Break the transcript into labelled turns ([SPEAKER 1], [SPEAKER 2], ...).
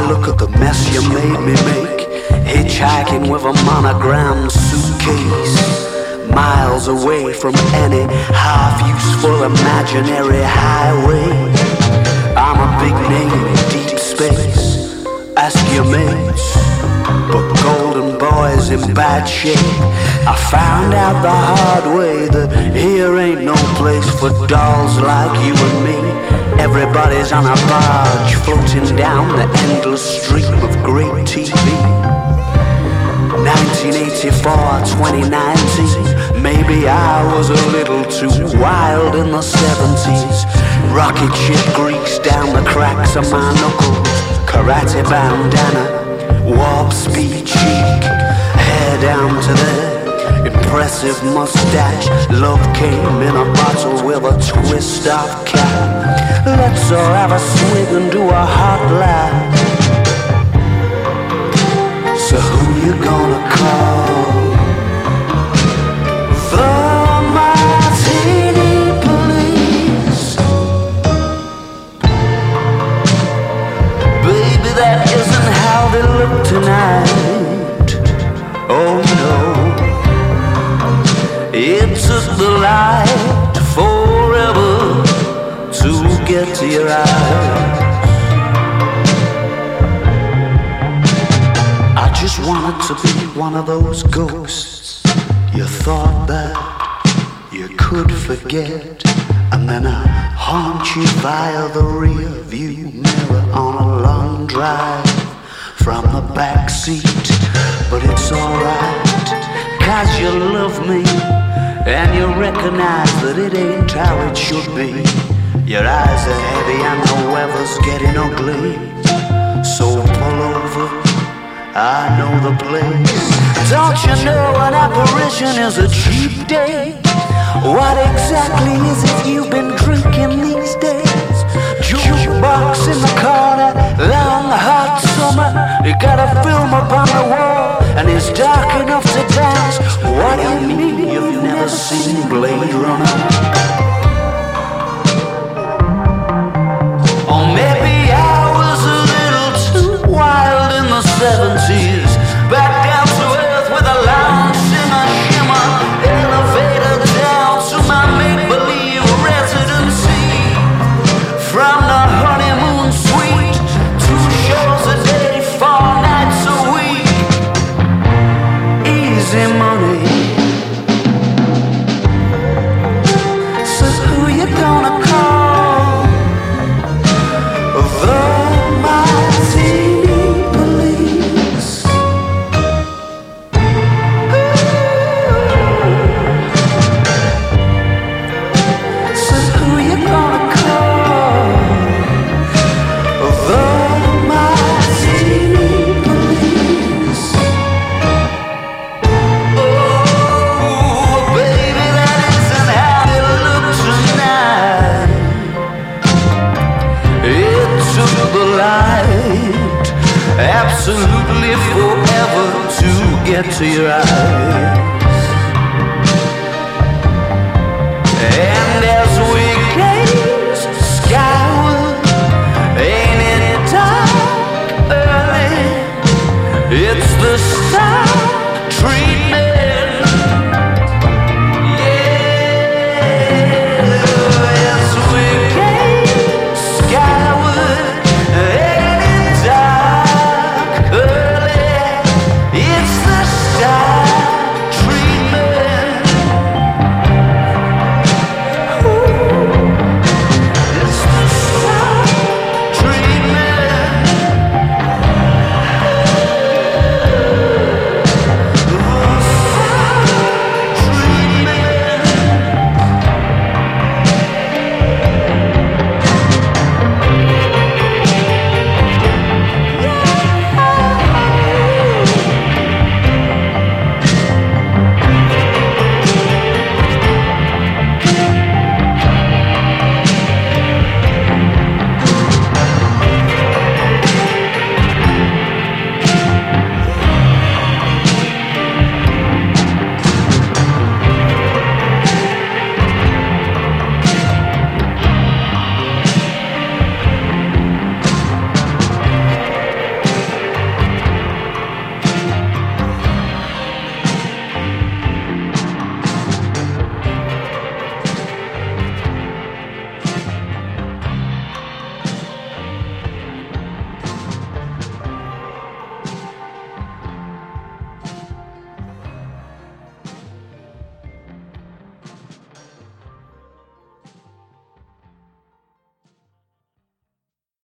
[SPEAKER 1] look at the mess you made me make. Hitchhiking with a monogrammed suitcase, miles away from any half-useful imaginary highway. I'm a big name in deep space, ask your mates, but Golden Boy's in bad shape. I found out the hard way that here ain't no place for dolls like you and me. Everybody's on a barge floating down the endless stream of great TV. 1984, 2019, maybe I was a little too wild in the 70s. Rocket ship grease down the cracks of my knuckles, karate bandana, warp speed cheek, hair down to there, impressive mustache. Love came in a bottle with a twist off cap. Let's all have a swig and do a hot laugh. So who you gonna call? The Martini Police. Baby, that isn't how they look tonight. Oh no, it took the light forever to get to your eyes. I just wanted to be one of those ghosts you thought that you could forget, and then I haunt you via the rear view mirror on a long drive from the back seat. But it's alright, 'cause you love me and you recognize that it ain't how it should be. Your eyes are heavy and the weather's getting ugly, so pull over, I know the place. Don't you know an apparition is a cheap date? What exactly is it you've been drinking these days? Jukebox in the corner, long hot summer. You got a film up on the wall and it's dark enough to dance. What do you mean you've never seen Blade Runner? Or maybe I was a little too wild in the 70s. Back down to earth with a lounge shimmer, elevator down to my make-believe residency. From the honeymoon suite, 2 shows a day, 4 nights a week. Easy money. So who you gonna call? The Martini Police. So who you gonna call? The Martini Police. Oh, baby, that isn't how it looks tonight. It took the light absolutely forever to get to your eyes. And as we gaze skyward, ain't it dark early? It's the star treatment